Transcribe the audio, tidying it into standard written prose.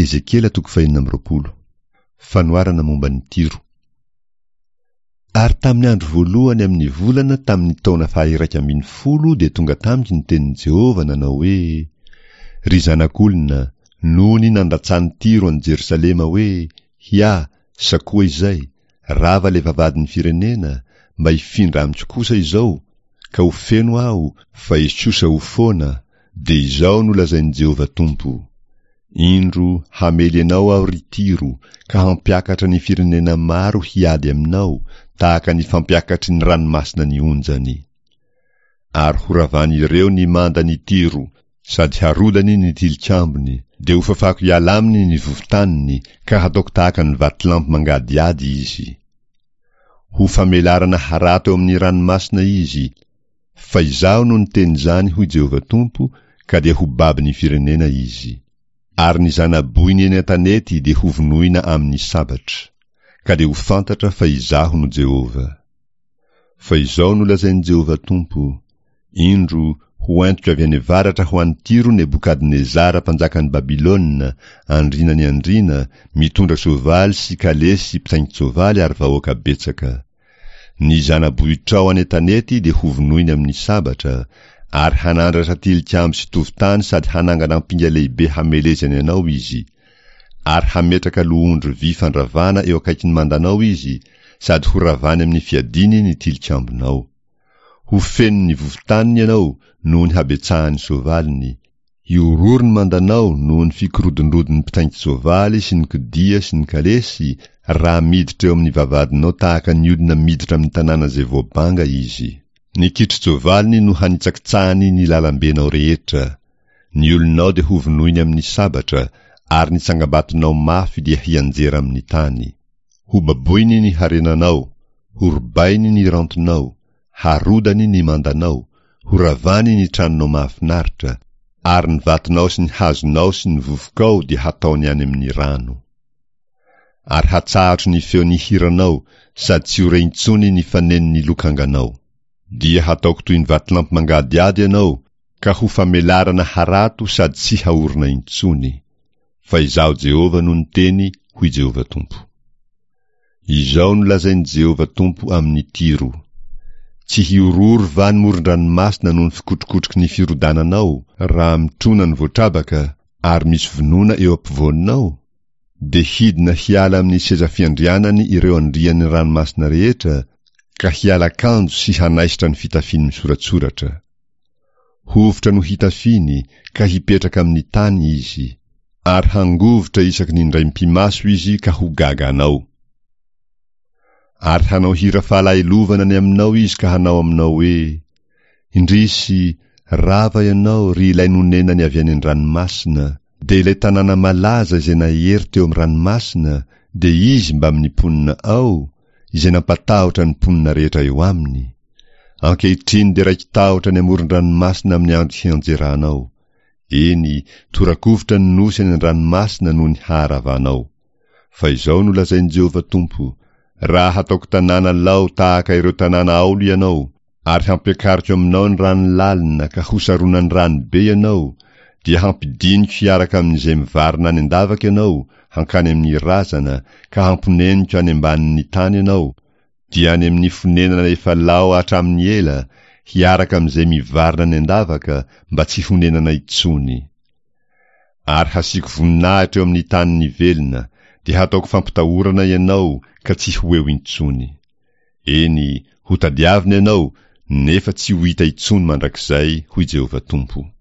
Ezekiela 4:20. Fanoarana momba ny tiro. Ary tamin'ny andro voalohany amin'ny volana tamin'ny taona 110 dia tonga tamiko ny tenin'i Jehova nanao hoe: ry zanak'olona, noho ny nandatsany Tiro any Jerusalema hoe: hia, sakoa izay, rava le vavadin'ny firenena, mba hifindra amiko kosa izao, ka ho feno aho, fa hisosa ho foana, dia izao no lazain'i Jehova Tompo. Indro hamely anao aho ry Tiro, ka hampiakatra ny firenena maro hiady aminao, tahaka ny fampiakatry ny ranomasina ny onjany. Ary horavany ireo ny manda ny Tiro, sady harodany ny tilikambony, dia ho fafako hiala aminy ny vovotaniny, ka hataoko tahaka ny vatolampy mangadiady izy. Ho famelarana harato eo amin'ny ranomasina izy, fa izaho no niteny izany hoy Jehova Tompo, ka dia ho baby ny firenena izy. Ary ny zanaboiny eny an-tanety dia ho vonoina amin'ny sabatra, ka dia ho fantatra fa izaho no Jehova. Fa izao no lazain'i Jehova Tompo: indro ho entiko avy any avaratra ho an'ny Tiro Nebukadnezara mpanjakan'ny Babilôna, andrina ny andrina, mitondra soavaly sy kalesy mpitaingin-tsoavaly ary vahoaka betsaka. Ny zanabohitrao any an-tanety dia ho vonoiny amin'ny sabatra, ary hanandratra tilikambo sy tovotany sady hanangana mpinga lehibe hamelezany anao izy. Ary hametraka loondro vy fandravana eo akaiky ny mandanao izy, sady ho ravany amin'ny fiadiny ny tilikambonao. Ho feno ny vovotaniny ianao noho ny habetsahany soavaliny. Iororo ny mandanao noho ny fikorodondrodon'ny mpitaingin-tsoavaly sy ny kodia sy ny kalesy, raha miditra eo amin'ny vavadinao tahaka ny olona miditra amin'ny tanàna izay voabanga izy. Ny kitro-tsovaliny no hanitsakitsahany ny lalambenao rehetra. Ny olonao dia ho vonoiny amin'ny sabatra, ary ny tsangabatonao mafy dia hianjera amin'ny tany. Ho baboiny ny harenanao, ho robainy ny rantonao, harodany ny mandanao, ho ravany ny tranonao mahafinaritra, ary ny vatonao sy ny hazonao sy ny vovokao dia hataony any amin'ny rano. Ary hatsahatro ny feo ny hiranao, sady tsy ho rentsony ny fanen'ny lokanganao. Dia hataoko toy ny vatolampy mangadiady ianao, ka ho famelarana harato sady tsy haorina intsony. Fa izaho Jehova no niteny, hoy Jehova Tompo. Izao no lazain'i Jehova Tompo amin'ny Tiro: tsy hiororo va ny moron-dranomasina noho ny fikotrokotroky ny firodananao, raha mitrona ny voatrabaka, ary misy vonoana eo ampovoaninao? Dia hidina hiala amin'ny seza fiandrianany ireo andrian'ny ranomasina rehetra, ka hiala kanjo sy hanaisitra ny fitafiny misoratsoratra. Hovitra no hitafiny, ka hipetraka amin'ny tany izy, ary hangovotra isaky ny indray mpimaso izy ka ho gaga anao. Ary hanao hira fahalailovana ny aminao izy ka hanao aminao hoe: indrisy, rava ianao ry ilay nonenany avy any an-dranomasina, dia ilay tanàna malaza izay nahery teo amin'ny ranomasina, dia izy mba amin'ny mponina ao, izay nampatahotra ny mponina rehetra eo aminy. Ankehitriny dia raiky tahotra ny amoron-dranomasina amin'ny andro hianjeranao. Eny, torakovotra ny nosy any an-dranomasina noho ny haharavanao. Fa izao no lazain'i Jehova Tompo: raha hataoko tanàna lao tahaka ireo tanàna aolo ianao, ary hampiakariko aminao ny rano lalina ka hosarona ny rano be ianao, dia hampidiniko hiaraka amin'izay mivarina any andavaka ianao, hankany amin'ny razana, ka hamponeniko any ambanin'ny tany ianao, dia any amin'ny fonenana efa lao hatramin'ny ela, hiaraka amin'izay mivarina any andavaka, mba tsy honenana intsony. Ary hasiako voninahitra eo amin'ny tany nivelona, dia hataoko fampitahorana ianao, ka tsy ho eo intsony. Eny, ho tadiavina ianao, nefa tsy ho hita intsony mandrakizay, hoy Jehova Tompo.